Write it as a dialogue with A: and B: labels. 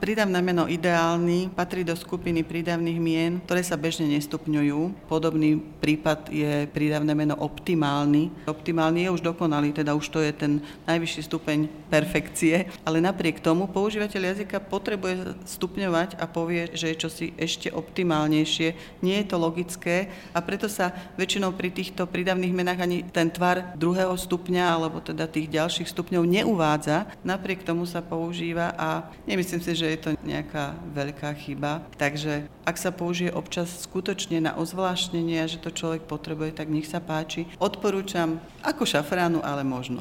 A: Prídavné meno ideálny patrí do skupiny prídavných mien, ktoré sa bežne nestupňujú. Podobný prípad je prídavné meno optimálny. Optimálny je už dokonalý, teda už to je ten najvyšší stupeň perfekcie, ale napriek tomu používateľ jazyka potrebuje stupňovať a povie, že je čosi ešte optimálnejšie. Nie je to logické a preto sa väčšinou pri týchto prídavných menách ani ten tvar druhého stupňa alebo teda tých ďalších stupňov neuvádza. Napriek tomu sa používa a nemyslím si, že je to nejaká veľká chyba. Takže ak sa použije občas skutočne na ozvláštnenie, že to človek potrebuje, tak nech sa páči. Odporúčam ako šafránu, ale možno.